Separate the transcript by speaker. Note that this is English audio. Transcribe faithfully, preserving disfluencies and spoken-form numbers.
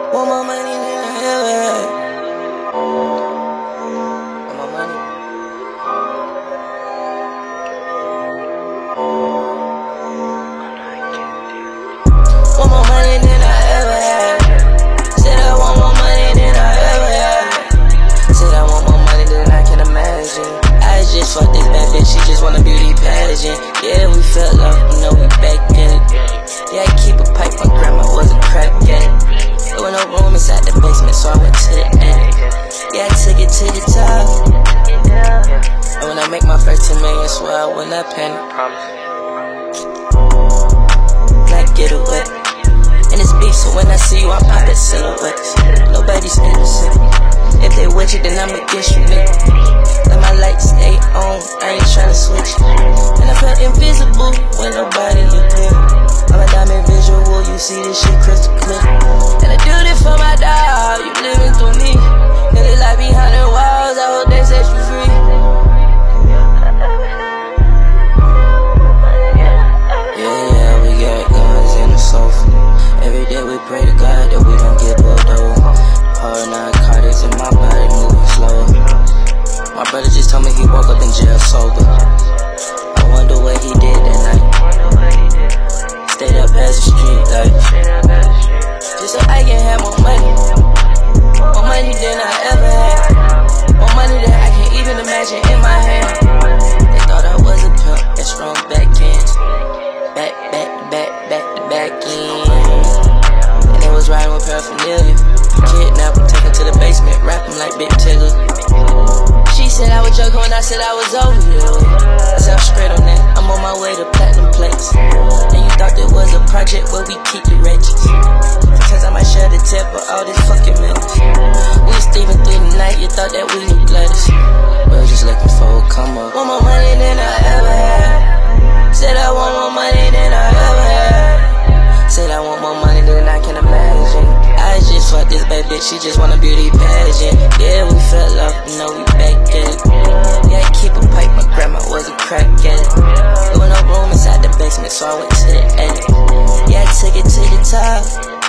Speaker 1: Want more money than I ever had. Want more money. Want more money than I ever had. Said I want more money than I ever had. Said I want more money than I can imagine. I just fucked this bad bitch, she just want a beauty pageant. Yeah, we fell off, you know we back in it. Yeah, I keep a pipe, my grandma was a crack addict. There was no room inside the basement, so I went to the attic. Yeah, I took it to the top. And when I make my first ten million, swear I will not panic. Like get away. And it's beef, so when I see you, I'm poppin' silhouettes. Nobody's innocent. If they with you, then I'm against you, nigga. Let my lights stay on, I ain't tryna switch. And I felt invisible when nobody looked here. I'm a diamond visual, you see this shit crystal clear. And I do this for my dog, you living through me. Niggas like behind the walls, I hope they set you free. Yeah, yeah, we got guns in the sofa. Every day we pray to God that we don't get pulled over. All narcotics in my body moving slower. My brother just told me he woke up in jail sober. I wonder what he did that night. Stayed up past the street light, just so I can have more money. More money than I ever had. More money than I can't even imagine in my hand. They thought I was a pimp, that strong backhands. Back, back, back, back to back in. And they was riding with paraphernalia. Kidnap him, take him to the basement, rap him like Big Tigger. She said I was joking when I said I was over you. I said I'm straight on that, I'm on my way to platinum plates. And you thought there was a project where we keep the wretches. Because I might share the tip of all this fucking minutes. We was thieving through the night, you thought that we knew lettuce. We was just looking for a come up. Want more money than I ever had. Said I want more money than I ever had. Said I want more money than I can imagine. I just fucked this bad bitch, she just want a beauty pageant. Yeah, we fell off, you know we back at it. Yeah, I keep a pipe, my grandma was a crack addict. There was no room inside the basement, so I went to the attic. Yeah, I took it to the top.